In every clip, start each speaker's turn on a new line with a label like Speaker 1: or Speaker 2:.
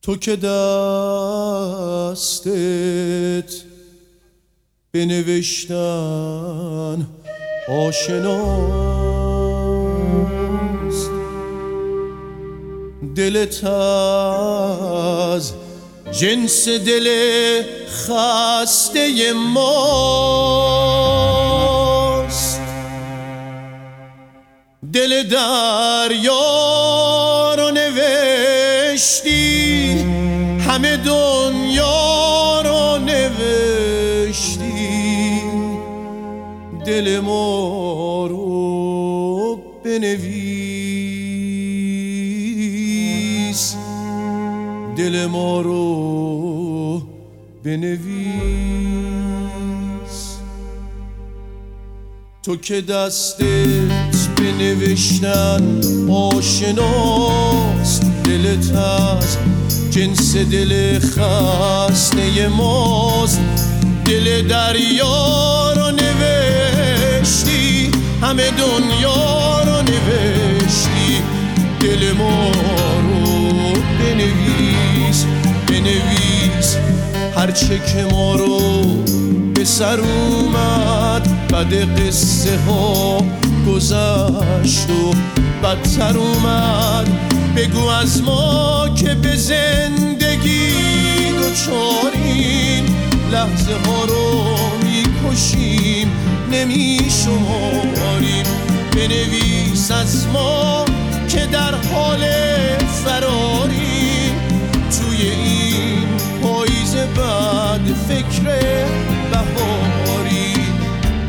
Speaker 1: تو که دستت بنوشتن آشناست، دلت از جنس دل خسته ماست، دل دریا رو نوشتی، همه دنیا رو نوشتی، دل ما رو بنویس، دل ما رو بنویس. تو که دستت بنوشتن آشناست، دلت از جنس دل خسته ماست، دل دریا رو نوشتی، همه دنیا رو نوشتی، دل ما رو بنویس، بنویس. هرچه که ما رو به سر اومد، بعد قصه ها گذشت و بدتر اومد، بگو از ما که به زندگی دوچاریم، لحظه ها رو میکشیم نمیشماریم. بنویس از ما که در حال فراریم، توی این پاییز بعد فکر بهاریم.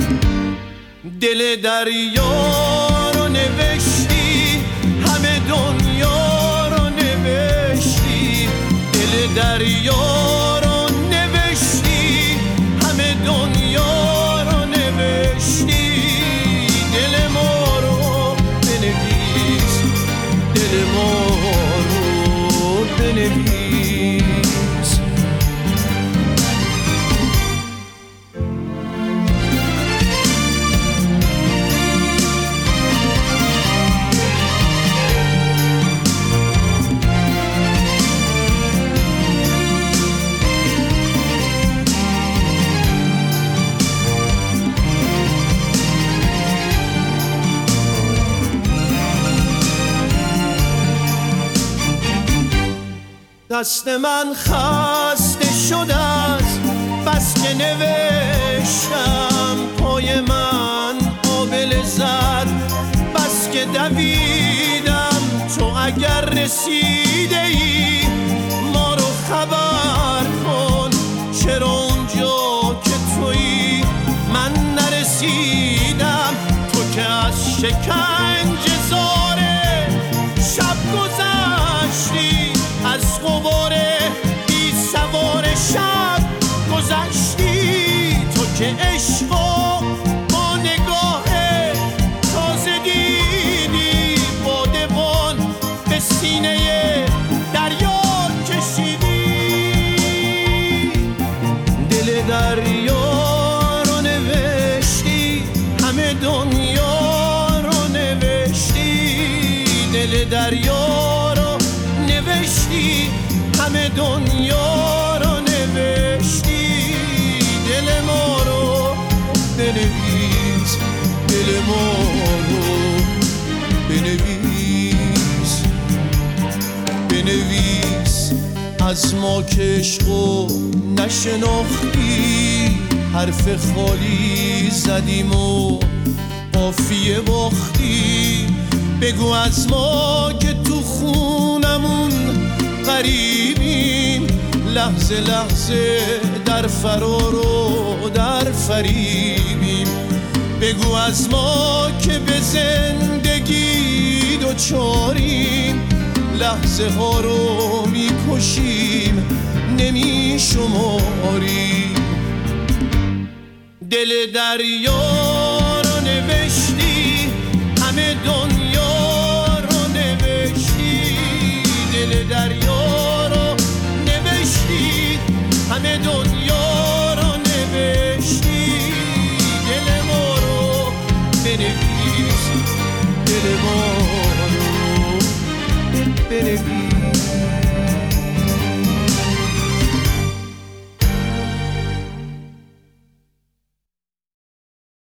Speaker 1: دل دریا رو نوشتی، همه دنیا رو نوشتی، دل دریا رو نوشتی، همه دنیا رو نوشتی، دل ما رو بنویس، دل ما رو بنویس. دست من خسته شده است بس که نوشتم، پای من آبله زد بس که دویدم. تو اگر رسیده ای ما رو خبر کن، چرا اونجا که تویی من نرسیدم. تو که از شکنجه زاره شب گذشتی، از غبار بی سوار شب گذشتی. تو که عشقا با نگاه تازه دیدی، بادبان به سینه دریا کشیدی. دل دریا رو نوشتی، همه دنیا رو نوشتی، دل دریا رو نوشتی، همه دنیا رو نوشتی، دل ما رو بنویس، دل ما رو بنویس، بنویس. از ما که عشقو نشناختی، حرف خالی زدیم و قافیه باختی. بگو از ما که تو خونمون غریبیم، لحظه لحظه در فرار و در فریبیم. بگو از ما که به زندگی دوچاریم، لحظه ها رو میکشیم نمیشماریم. دل دریا رو نوشتی، همه دنیا رو نوشتی، دل دریا رو نوشتی، همه دنیا رو نوشتی، دل ما رو بنویس، دل ما رو بنویس.